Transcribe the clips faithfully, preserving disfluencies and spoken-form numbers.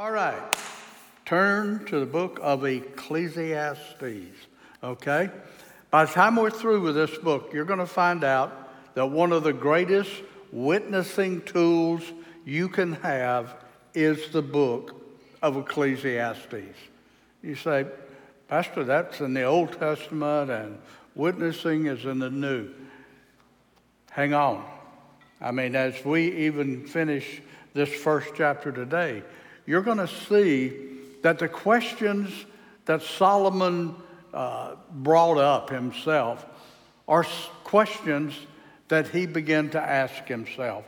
All right. Turn to the book of Ecclesiastes, okay? By the time we're through with this book, you're going to find out that one of the greatest witnessing tools you can have is the book of Ecclesiastes. You say, Pastor, that's in the Old Testament and witnessing is in the New. Hang on. I mean, as we even finish this first chapter today, you're going to see that the questions that Solomon uh, brought up himself are questions that he began to ask himself.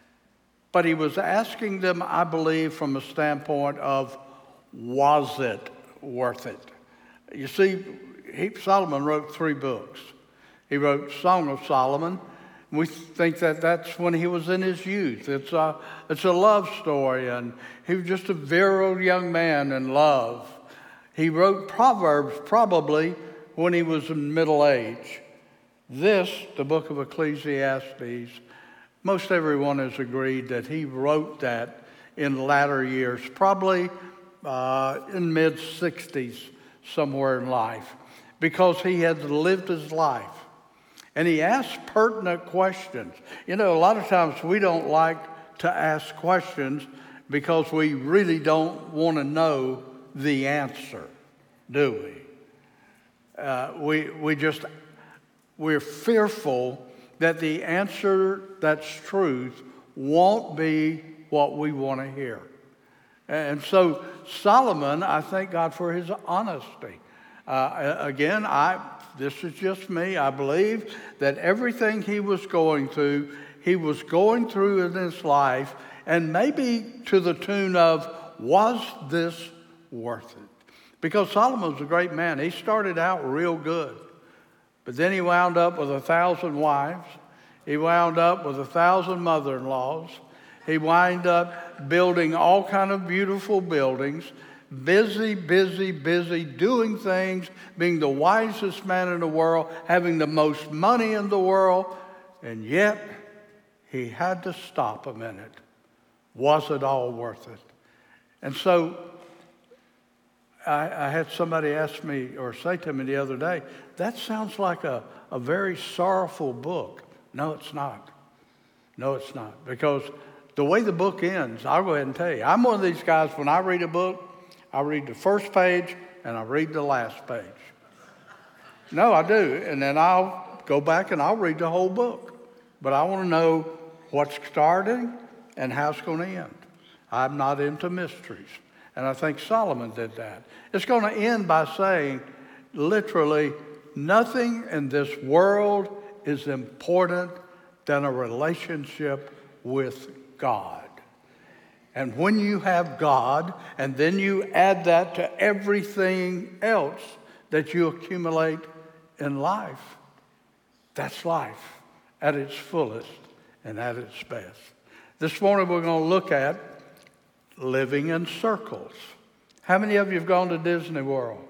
But he was asking them, I believe, from a standpoint of, was it worth it? You see, he, Solomon wrote three books. He wrote Song of Solomon. We think that that's when he was in his youth. It's a, it's a love story, and he was just a virile young man in love. He wrote Proverbs probably when he was in middle age. This, the book of Ecclesiastes, most everyone has agreed that he wrote that in latter years, probably uh, in mid-sixties, somewhere in life, because he had lived his life. And he asked pertinent questions. You know, a lot of times we don't like to ask questions because we really don't want to know the answer, do we? Uh, we we just, we're fearful that the answer that's truth won't be what we want to hear. And so Solomon, I thank God for his honesty. Uh, again, I... This is just me. I believe that everything he was going through, he was going through in his life, and maybe to the tune of, was this worth it? Because Solomon was a great man. He started out real good, but then he wound up with a thousand wives. He wound up with a thousand mother-in-laws. He wound up building all kind of beautiful buildings. Busy, busy, busy, doing things, being the wisest man in the world, having the most money in the world, and yet he had to stop a minute. Was it all worth it? And so I, I had somebody ask me or say to me the other day, that sounds like a, a very sorrowful book. No, it's not. No, it's not. Because the way the book ends, I'll go ahead and tell you, I'm one of these guys, when I read a book, I read the first page and I read the last page. No, I do. And then I'll go back and I'll read the whole book. But I want to know what's starting and how it's going to end. I'm not into mysteries. And I think Solomon did that. It's going to end by saying, literally, nothing in this world is important than a relationship with God. And when you have God, and then you add that to everything else that you accumulate in life, that's life at its fullest and at its best. This morning we're going to look at living in circles. How many of you have gone to Disney World?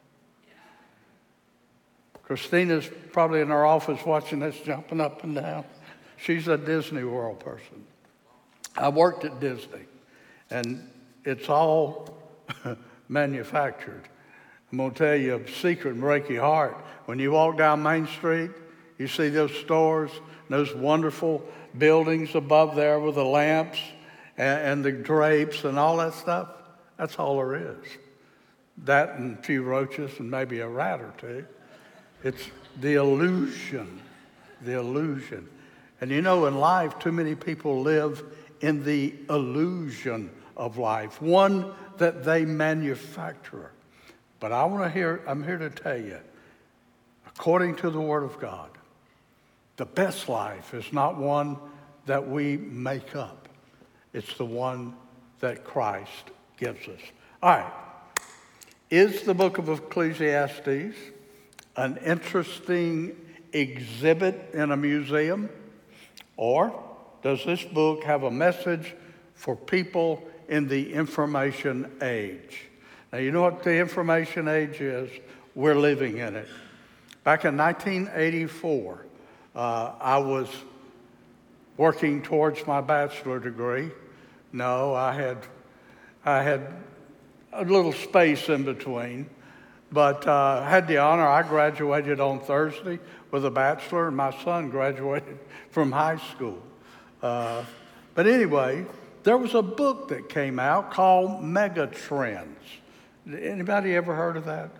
Christina's probably in our office watching this, jumping up and down. She's a Disney World person. I worked at Disney. And it's all manufactured. I'm going to tell you a secret and break your heart. When you walk down Main Street, you see those stores, those wonderful buildings above there with the lamps and, and the drapes and all that stuff. That's all there is. That and a few roaches and maybe a rat or two. It's the illusion, the illusion. And you know, in life, too many people live in the illusion of life, one that they manufacture. But I want to hear, I'm here to tell you, according to the Word of God, the best life is not one that we make up. It's the one that Christ gives us. All right. Is the book of Ecclesiastes an interesting exhibit in a museum? Or does this book have a message for people in the information age? Now, you know what the information age is? We're living in it. Back in nineteen eighty-four, uh, I was working towards my bachelor degree. No, I had I had a little space in between, but uh, had the honor. I graduated on Thursday with a bachelor, and my son graduated from high school. Uh, but anyway, there was a book that came out called Megatrends. Anybody ever heard of that?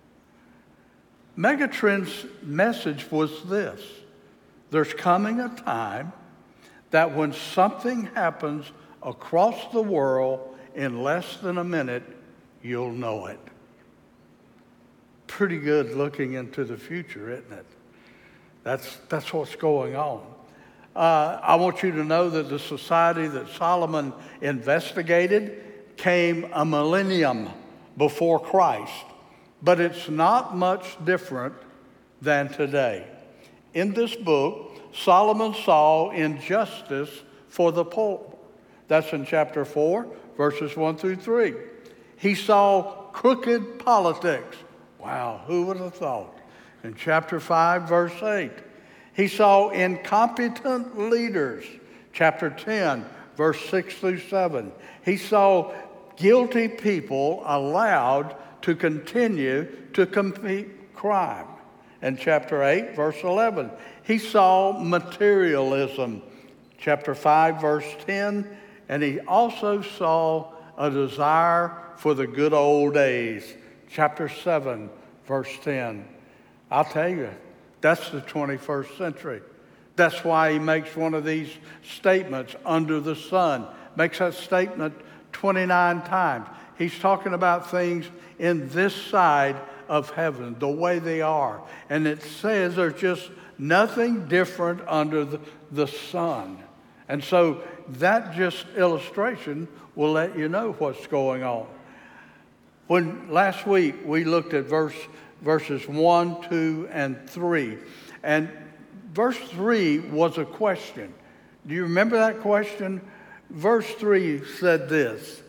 Megatrend's message was this: there's coming a time that when something happens across the world in less than a minute, you'll know it. Pretty good looking into the future, isn't it? That's, that's what's going on. Uh, I want you to know that the society that Solomon investigated came a millennium before Christ, but it's not much different than today. In this book, Solomon saw injustice for the poor. That's in chapter four, verses one through three. He saw crooked politics. Wow, who would have thought? In chapter five, verse eight. He saw incompetent leaders. Chapter ten, verse six through seven. He saw guilty people allowed to continue to commit crime. In chapter eight, verse eleven. He saw materialism. Chapter five, verse ten. And he also saw a desire for the good old days. Chapter seven, verse ten. I'll tell you, that's the twenty-first century. That's why he makes one of these statements, under the sun. Makes that statement twenty-nine times. He's talking about things in this side of heaven, the way they are. And it says there's just nothing different under the, the sun. And so that just illustration will let you know what's going on. When last week we looked at verse verses one, two, and three, and verse three was a question. Do you remember that question? Verse three said this.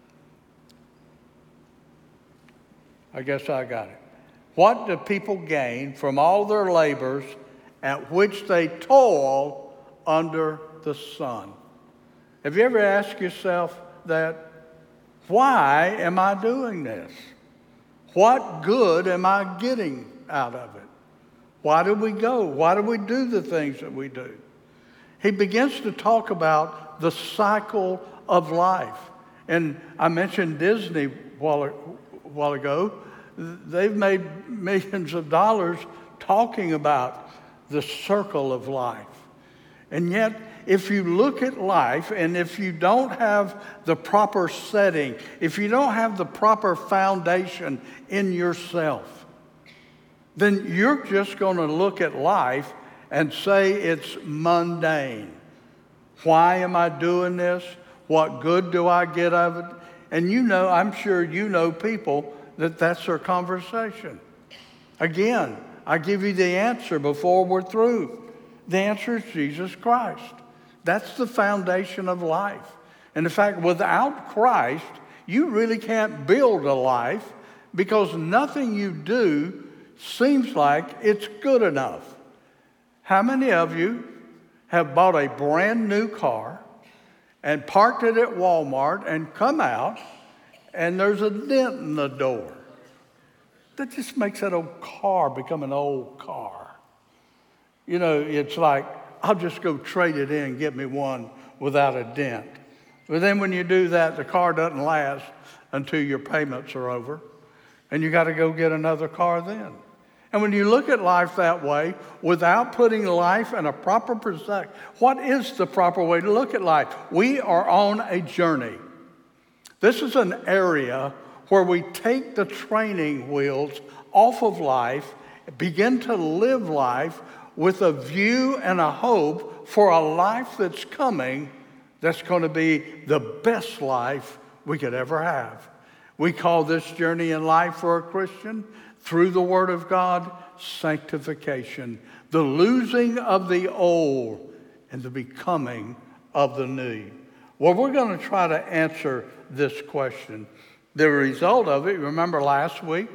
I guess I got it. What do people gain from all their labors at which they toil under the sun? Have you ever asked yourself that? Why am I doing this? What good am I getting out of it? Why do we go? Why do we do the things that we do? He begins to talk about the cycle of life. And I mentioned Disney a while, a while ago. They've made millions of dollars talking about the circle of life. And yet, if you look at life, and if you don't have the proper setting, if you don't have the proper foundation in yourself, then you're just going to look at life and say it's mundane. Why am I doing this? What good do I get of it? And you know, I'm sure you know people that that's their conversation. Again, I give you the answer before we're through. The answer is Jesus Christ. That's the foundation of life. And in fact, without Christ, you really can't build a life, because nothing you do seems like it's good enough. How many of you have bought a brand new car and parked it at Walmart and come out and there's a dent in the door? That just makes that old car become an old car. You know, it's like, I'll just go trade it in and get me one without a dent. But then when you do that, the car doesn't last until your payments are over. And you got to go get another car then. And when you look at life that way, without putting life in a proper perspective, what is the proper way to look at life? We are on a journey. This is an area where we take the training wheels off of life, begin to live life with a view and a hope for a life that's coming that's going to be the best life we could ever have. We call this journey in life for a Christian, through the Word of God, sanctification, the losing of the old and the becoming of the new. Well, we're going to try to answer this question. The result of it, remember last week,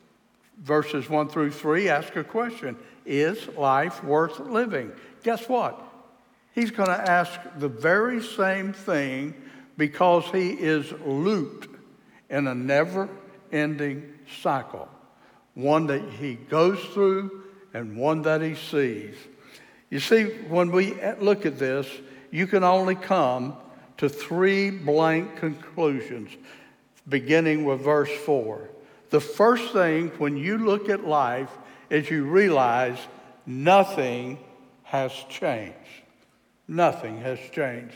verses one through three, ask a question. Is life worth living? Guess what? He's going to ask the very same thing because he is looped in a never-ending cycle, one that he goes through and one that he sees. You see, when we look at this, you can only come to three blank conclusions, beginning with verse four. The first thing when you look at life is you realize nothing has changed. Nothing has changed.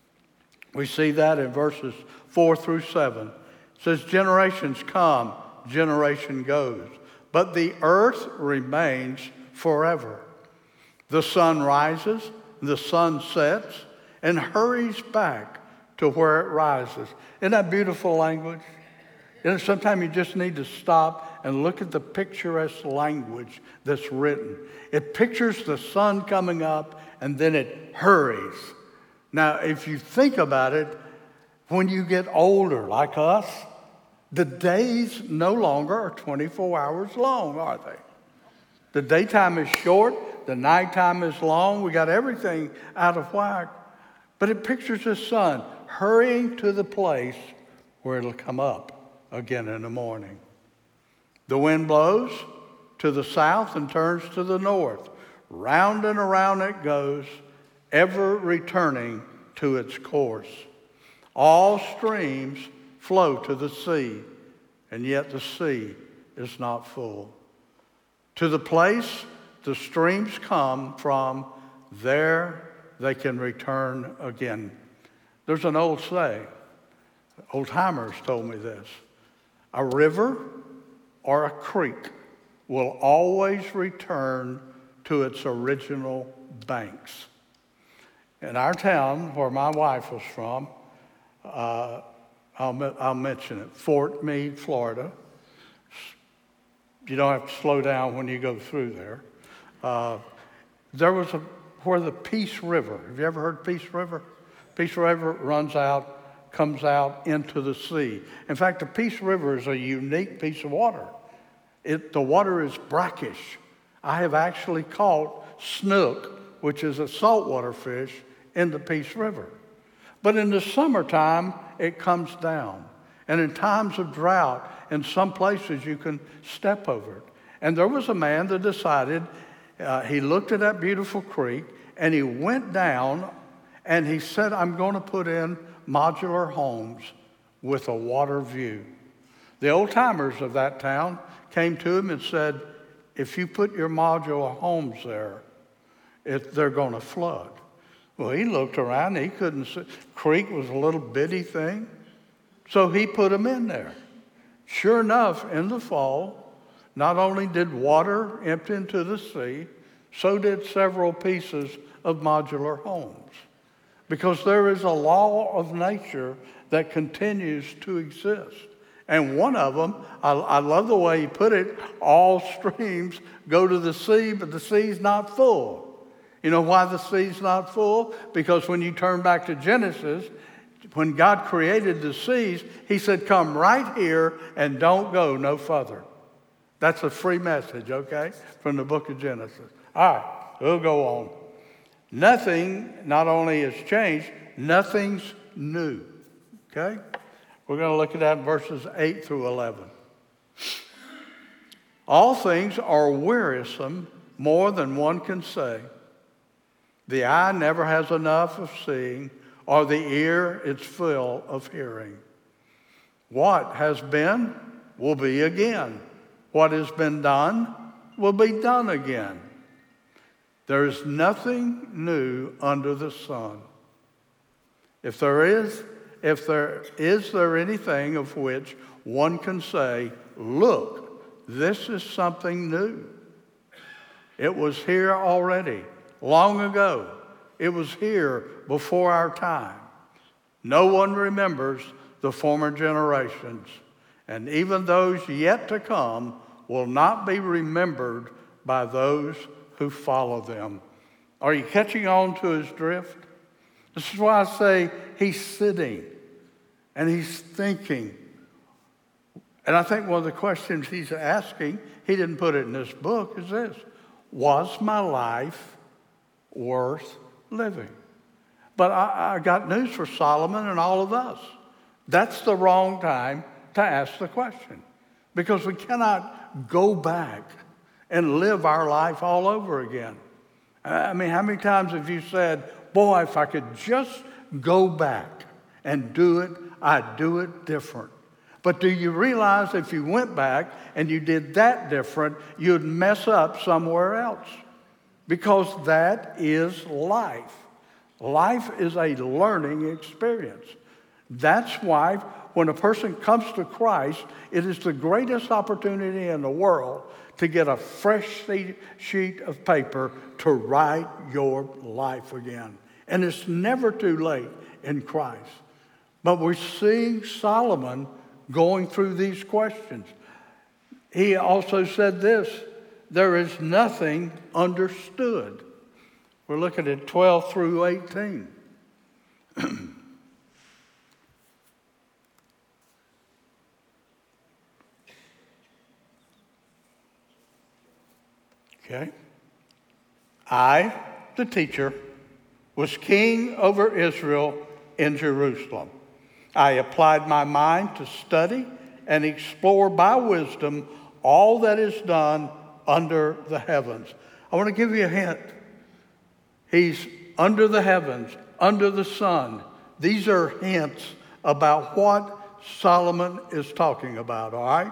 We see that in verses four through seven. It says, generations come, generation goes, but the earth remains forever. The sun rises, the sun sets, and hurries back to where it rises. Isn't that beautiful language? You know, sometimes you just need to stop and look at the picturesque language that's written. It pictures the sun coming up, and then it hurries. Now, if you think about it, when you get older, like us, the days no longer are twenty-four hours long, are they? The daytime is short, the nighttime is long. We got everything out of whack. But it pictures the sun hurrying to the place where it'll come up again in the morning. The wind blows to the south and turns to the north. Round and around it goes, ever returning to its course. All streams flow to the sea, and yet the sea is not full. To the place the streams come from, there they can return again. There's an old saying, old timers told me this: a river or a creek will always return to its original banks. In our town, where my wife was from, uh, I'll, I'll mention it, Fort Meade, Florida. You don't have to slow down when you go through there. Uh, there was a, where the Peace River, have you ever heard Peace River? Peace River runs out, comes out into the sea. In fact, the Peace River is a unique piece of water. It, the water is brackish. I have actually caught snook, which is a saltwater fish, in the Peace River. But in the summertime, it comes down. And in times of drought, in some places you can step over it. And there was a man that decided, uh, he looked at that beautiful creek, and he went down, and he said, I'm going to put in modular homes with a water view. The old timers of that town came to him and said, if you put your modular homes there, it, they're going to flood. Well, he looked around, he couldn't see. Creek was a little bitty thing, so he put them in there. Sure enough, in the fall, not only did water empty into the sea, so did several pieces of modular homes. Because there is a law of nature that continues to exist. And one of them, I, I love the way he put it, all streams go to the sea, but the sea's not full. You know why the sea's not full? Because when you turn back to Genesis, when God created the seas, he said, come right here and don't go no further. That's a free message, okay, from the book of Genesis. All right, we'll go on. Nothing not only has changed, nothing's new, okay? We're going to look at that in verses eight through eleven. All things are wearisome, more than one can say. The eye never has enough of seeing, or the ear its fill of hearing. What has been will be again. What has been done will be done again. There is nothing new under the sun. If there is, if there is there anything of which one can say, look, this is something new. It was here already, long ago. It was here before our time. No one remembers the former generations, and even those yet to come will not be remembered by those who follow them. Are you catching on to his drift? This is why I say he's sitting and he's thinking. And I think one of the questions he's asking, he didn't put it in this book, is this: was my life worth living? But I, I got news for Solomon and all of us. That's the wrong time to ask the question, because we cannot go back and live our life all over again. I mean, how many times have you said, boy, if I could just go back and do it, I'd do it different. But do you realize if you went back and you did that different, you'd mess up somewhere else? Because that is life. Life is a learning experience. That's why when a person comes to Christ, it is the greatest opportunity in the world to get a fresh sheet of paper to write your life again. And it's never too late in Christ. But we're seeing Solomon going through these questions. He also said this, there is nothing understood. We're looking at twelve through eighteen. Okay. I, the teacher, was king over Israel in Jerusalem. I applied my mind to study and explore by wisdom all that is done under the heavens. I want to give you a hint. He's under the heavens, under the sun. These are hints about what Solomon is talking about, all right?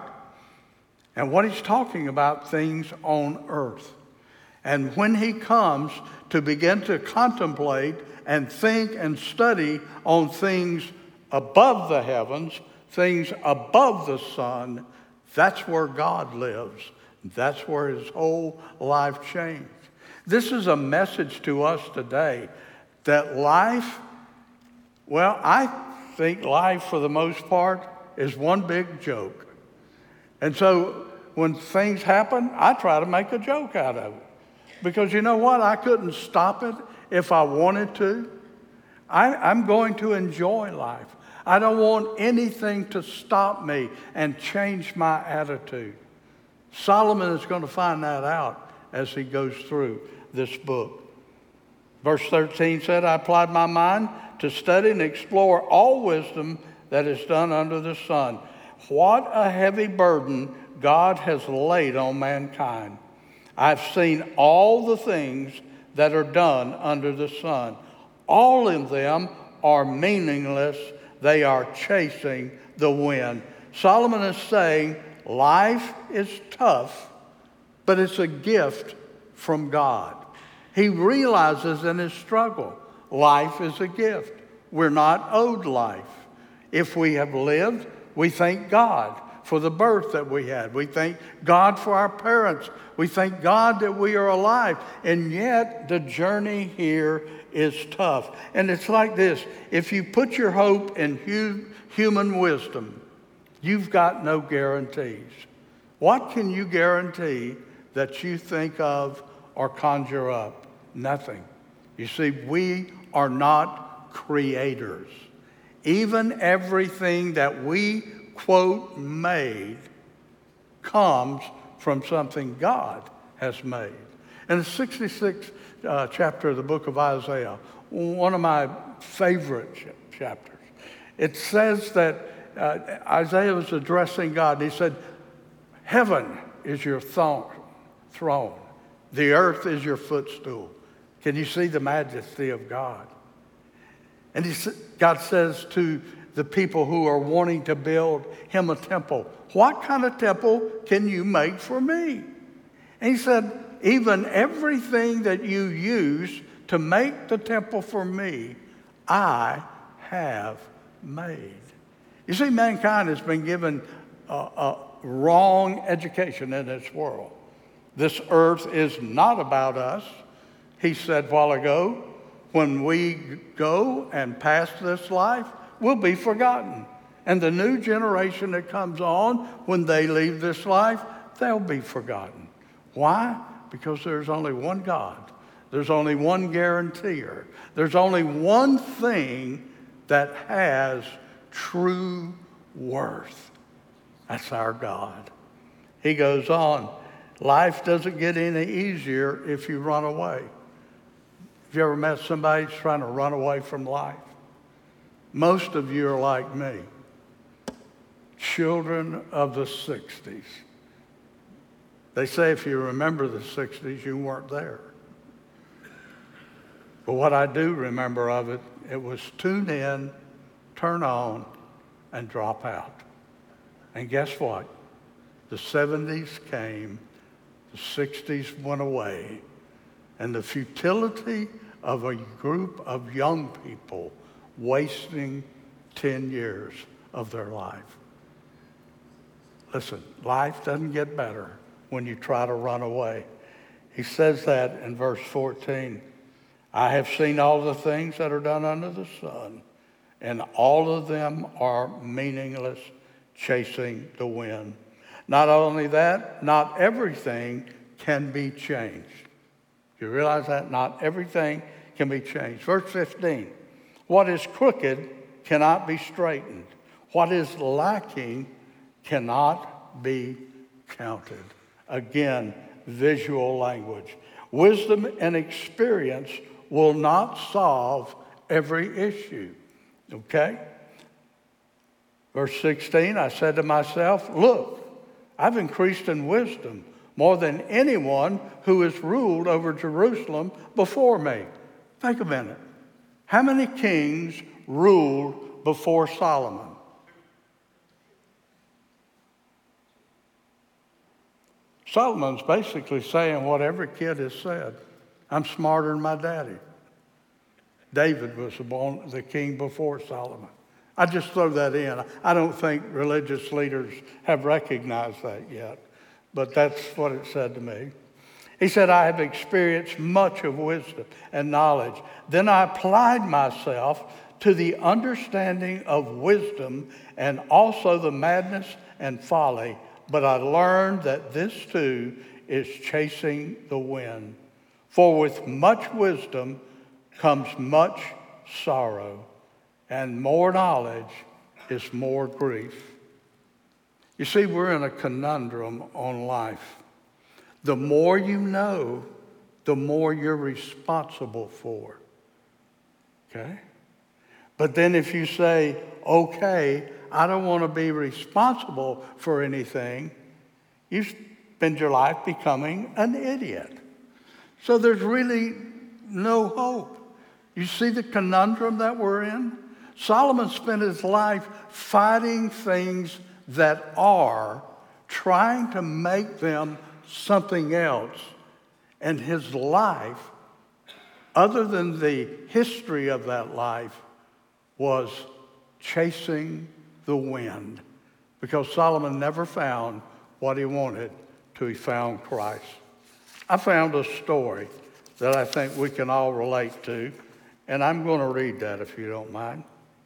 And what he's talking about, things on earth. And when he comes to begin to contemplate and think and study on things above the heavens, things above the sun, that's where God lives. That's where his whole life changed. This is a message to us today that life, well, I think life for the most part is one big joke. And so when things happen, I try to make a joke out of it. Because you know what? I couldn't stop it if I wanted to. I, I'm going to enjoy life. I don't want anything to stop me and change my attitude. Solomon is going to find that out as he goes through this book. Verse thirteen said, I applied my mind to study and explore all wisdom that is done under the sun. What a heavy burden God has laid on mankind. I've seen all the things that are done under the sun. All of them are meaningless. They are chasing the wind. Solomon is saying life is tough, but it's a gift from God. He realizes in his struggle, life is a gift. We're not owed life. If we have lived, we thank God for the birth that we had. We thank God for our parents. We thank God that we are alive. And yet the journey here is tough. And it's like this. If you put your hope in hu- human wisdom, you've got no guarantees. What can you guarantee that you think of or conjure up? Nothing. You see, we are not creators. Even everything that we, quote, made comes from something God has made. In the sixty-sixth uh, chapter of the book of Isaiah, one of my favorite ch- chapters, it says that uh, Isaiah was addressing God, and he said, heaven is your th- throne. The earth is your footstool. Can you see the majesty of God? And he, God says to the people who are wanting to build him a temple, what kind of temple can you make for me? And he said, even everything that you use to make the temple for me, I have made. You see, mankind has been given a, a wrong education in this world. This earth is not about us. He said a while ago, when we go and pass this life, we'll be forgotten. And the new generation that comes on, when they leave this life, they'll be forgotten. Why? Because there's only one God. There's only one guarantor. There's only one thing that has true worth. That's our God. He goes on, life doesn't get any easier if you run away. If you ever met somebody who's trying to run away from life? Most of you are like me, children of the sixties. They say if you remember the sixties, you weren't there. But what I do remember of it, it was tune in, turn on, and drop out. And guess what? The seventies came, the sixties went away, and the futility of a group of young people wasting ten years of their life. Listen, life doesn't get better when you try to run away. He says that in verse fourteen. I have seen all the things that are done under the sun, and all of them are meaningless, chasing the wind. Not only that, not everything can be changed. You realize that? Not everything can be changed. Verse fifteen, what is crooked cannot be straightened. What is lacking cannot be counted. Again, visual language. Wisdom and experience will not solve every issue. Okay? Verse sixteen, I said to myself, look, I've increased in wisdom more than anyone who has ruled over Jerusalem before me. Think a minute. How many kings ruled before Solomon? Solomon's basically saying what every kid has said. I'm smarter than my daddy. David was the, born, the king before Solomon. I just throw that in. I don't think religious leaders have recognized that yet, but that's what it said to me. He said, I have experienced much of wisdom and knowledge. Then I applied myself to the understanding of wisdom and also the madness and folly, but I learned that this too is chasing the wind. For with much wisdom comes much sorrow, and more knowledge is more grief. You see, we're in a conundrum on life. The more you know, the more you're responsible for. Okay? But then if you say, okay, I don't want to be responsible for anything, you spend your life becoming an idiot. So there's really no hope. You see the conundrum that we're in? Solomon spent his life fighting things that are, trying to make them something else. And his life, other than the history of that life, was chasing the wind. Because Solomon never found what he wanted till he found Christ. I found a story that I think we can all relate to, and I'm going to read that if you don't mind.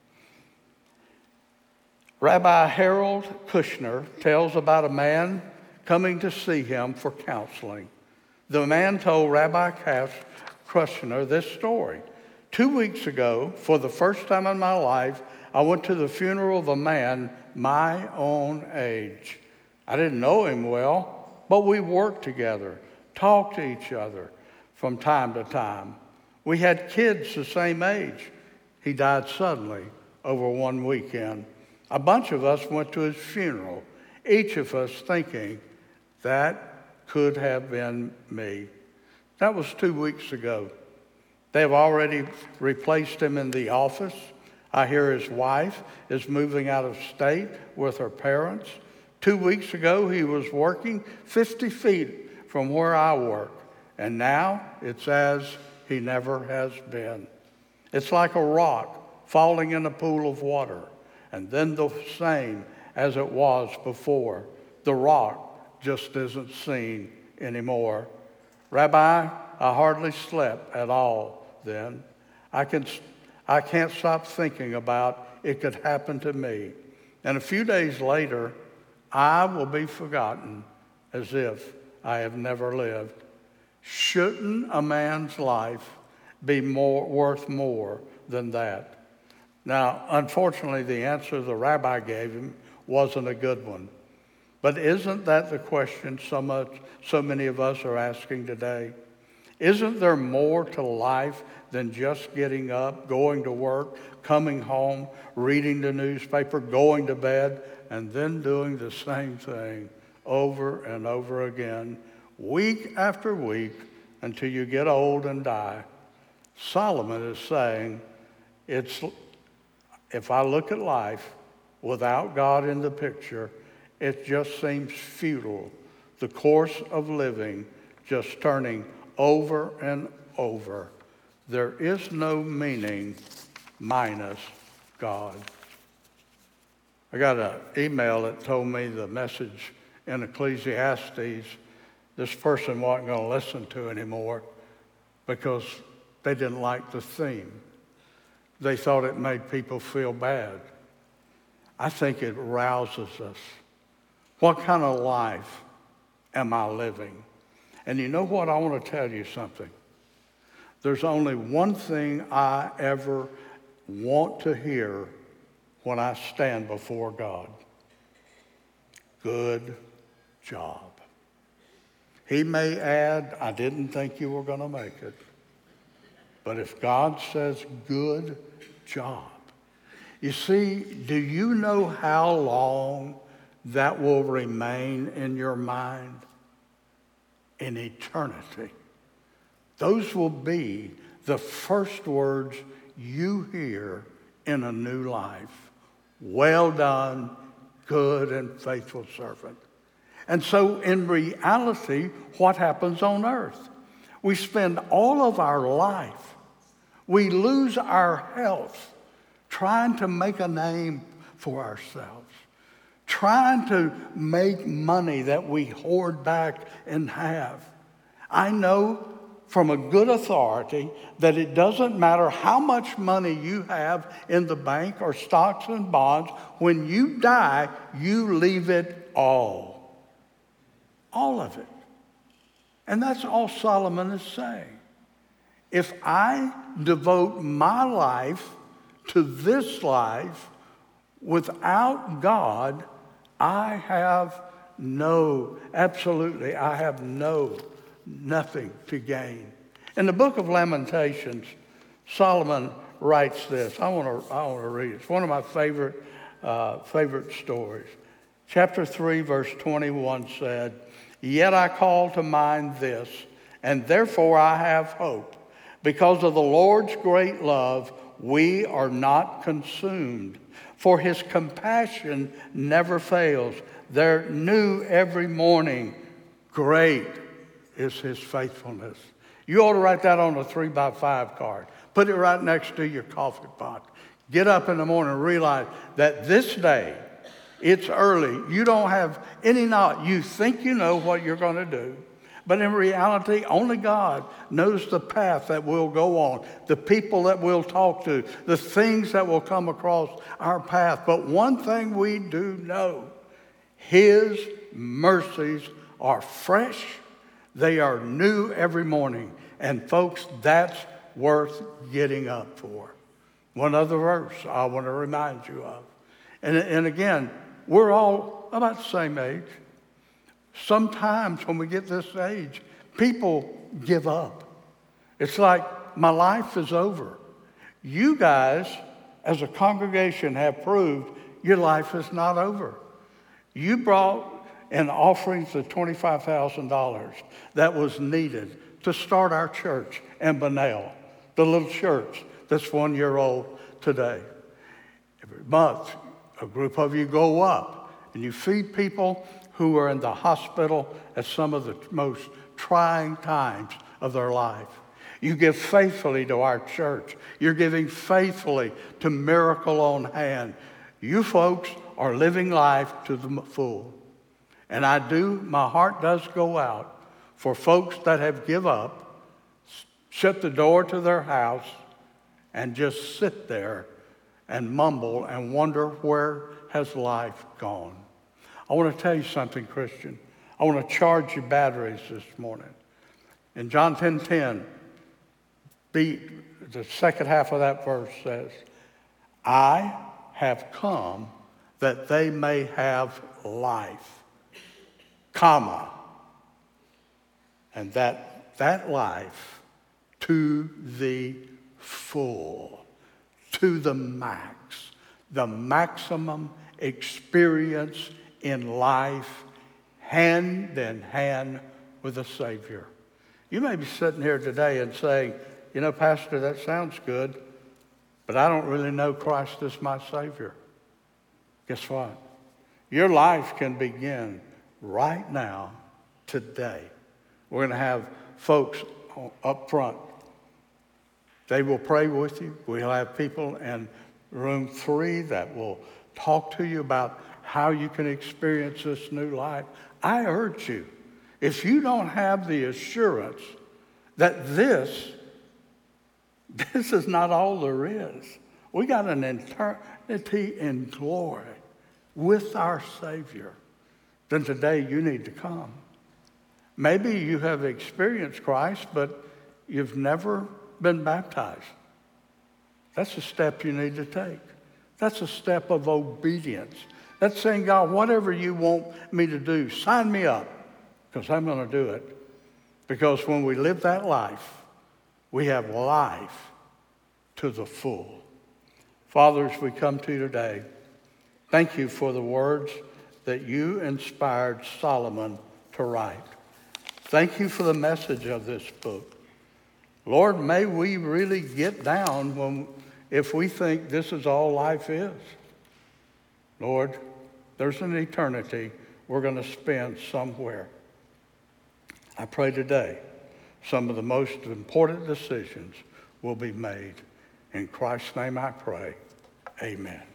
Rabbi Harold Kushner tells about a man coming to see him for counseling. The man told Rabbi Kushner this story. Two weeks ago, for the first time in my life, I went to the funeral of a man my own age. I didn't know him well, but we worked together, talked to each other from time to time. We had kids the same age. He died suddenly over one weekend. A bunch of us went to his funeral, each of us thinking that could have been me. That was two weeks ago. They've already replaced him in the office. I hear his wife is moving out of state with her parents. Two weeks ago, he was working fifty feet from where I work, and now it's as he never has been. It's like a rock falling in a pool of water, and then the same as it was before. The rock just isn't seen anymore. Rabbi, I hardly slept at all then. I can, I can't stop thinking about it could happen to me. And a few days later, I will be forgotten as if I have never lived. Shouldn't a man's life be more worth more than that? Now, unfortunately, the answer the rabbi gave him wasn't a good one. But isn't that the question so much, so many of us are asking today? Isn't there more to life than just getting up, going to work, coming home, reading the newspaper, going to bed, and then doing the same thing over and over again, week after week, until you get old and die? Solomon is saying, it's, if I look at life without God in the picture, it just seems futile. The course of living just turning over and over. There is no meaning minus God. I got an email that told me the message in Ecclesiastes, this person wasn't going to listen to anymore because they didn't like the theme. They thought it made people feel bad. I think it rouses us. What kind of life am I living? And you know what? I want to tell you something. There's only one thing I ever want to hear when I stand before God. Good job. He may add, I didn't think you were going to make it. But if God says good job, you see, do you know how long that will remain in your mind? In eternity. Those will be the first words you hear in a new life. Well done, good and faithful servant. And so in reality, what happens on earth? We spend all of our life, we lose our health trying to make a name for ourselves, trying to make money that we hoard back and have. I know from a good authority that it doesn't matter how much money you have in the bank or stocks and bonds. When you die, you leave it all. All of it. And that's all Solomon is saying. If I devote my life to this life without God, I have no, absolutely, I have no, nothing to gain. In the book of Lamentations, Solomon writes this. I want to, I want to read it. It's one of my favorite, uh, favorite stories. Chapter three, verse twenty-one said, "Yet I call to mind this, and therefore I have hope. Because of the Lord's great love, we are not consumed. For his compassion never fails. They're new every morning. Great is his faithfulness." You ought to write that on a three by five card. Put it right next to your coffee pot. Get up in the morning and realize that this day, it's early. You don't have any knowledge. You think you know what you're going to do. But in reality, only God knows the path that we'll go on, the people that we'll talk to, the things that will come across our path. But one thing we do know, his mercies are fresh. They are new every morning. And folks, that's worth getting up for. One other verse I want to remind you of. And, and again, we're all about the same age. Sometimes when we get this age, people give up. It's like, my life is over. You guys, as a congregation, have proved your life is not over. You brought an offerings of twenty-five thousand dollars that was needed to start our church in Bunnell, the little church that's one year old today. Every month, a group of you go up and you feed people who are in the hospital at some of the most trying times of their life. You give faithfully to our church. You're giving faithfully to Miracle on Hand. You folks are living life to the full. And I do, my heart does go out for folks that have give up, shut the door to their house, and just sit there and mumble and wonder, where has life gone? I want to tell you something, Christian. I want to charge your batteries this morning. In John ten ten, the, the second half of that verse says, "I have come that they may have life, comma." And that that life to the full, to the max, the maximum experience in life, hand in hand with the Savior. You may be sitting here today and saying, you know, Pastor, that sounds good, but I don't really know Christ as my Savior. Guess what? Your life can begin right now, today. We're going to have folks up front. They will pray with you. We'll have people in room three that will talk to you about how you can experience this new life. I urge you, if you don't have the assurance that this, this is not all there is, we got an eternity in glory with our Savior, then today you need to come. Maybe you have experienced Christ, but you've never been baptized. That's a step you need to take. That's a step of obedience. That's saying, God, whatever you want me to do, sign me up, because I'm going to do it. Because when we live that life, we have life to the full. Father, as we come to you today, thank you for the words that you inspired Solomon to write. Thank you for the message of this book. Lord, may we really get down when, if we think this is all life is. Lord, there's an eternity we're going to spend somewhere. I pray today some of the most important decisions will be made. In Christ's name I pray, amen.